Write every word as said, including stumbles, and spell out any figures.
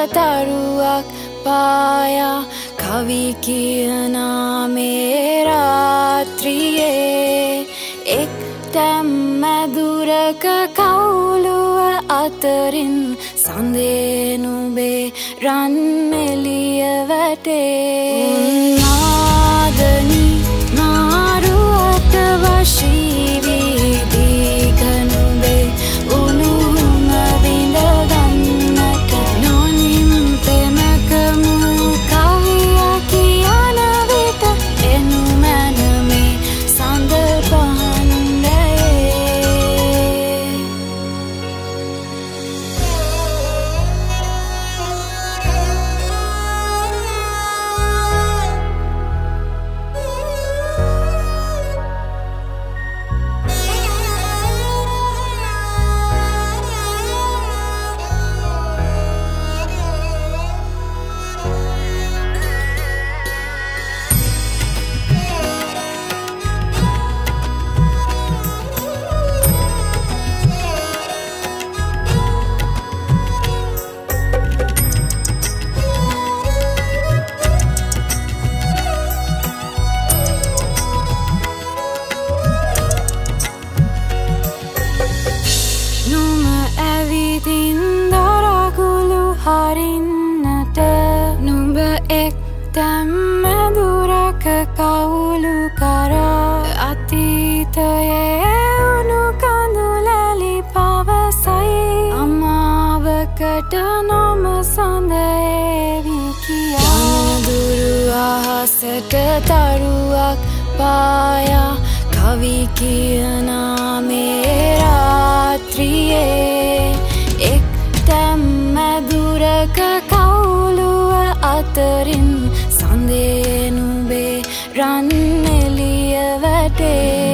තරුවක් පායා කවි කියනා මේ රාත්‍රියේ එක් තැම්මැදුරක කවුළුව අතරින් සඳේ නුඹේ රන් එළිය වැටේ උන්නාදනී මාරුවට වශී වී දීඝ නුඹේ උණුහුම විඳ ගන්නට නොනිම් පෙමකමු කවිය කියන විට එනු මැන මේ සඳ හරින්නට නුඹ එක් තැම්මැදුරක කවුළු කරා අතීතයේ උණු කඳුලැලි පවසයි අමාවකට නොම සඳ ඒවි කියා දුරු අහසට තරුවක් පායා කවි කියනා මේ රාත්‍රියේ එක් තැම්මැදුරක කවුළුව අතරින් සඳේ නුඹේ රන් එළිය වැටේ